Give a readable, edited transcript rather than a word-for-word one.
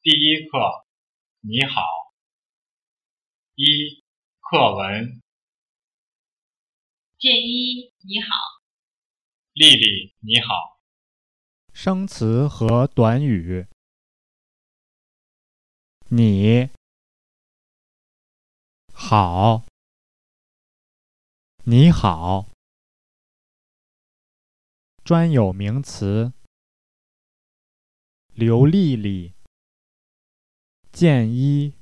第一课，你好。一、课文。 建一，你好。 丽丽，你好。 生词和短语。你好，你好。专有名词：刘丽丽、建一。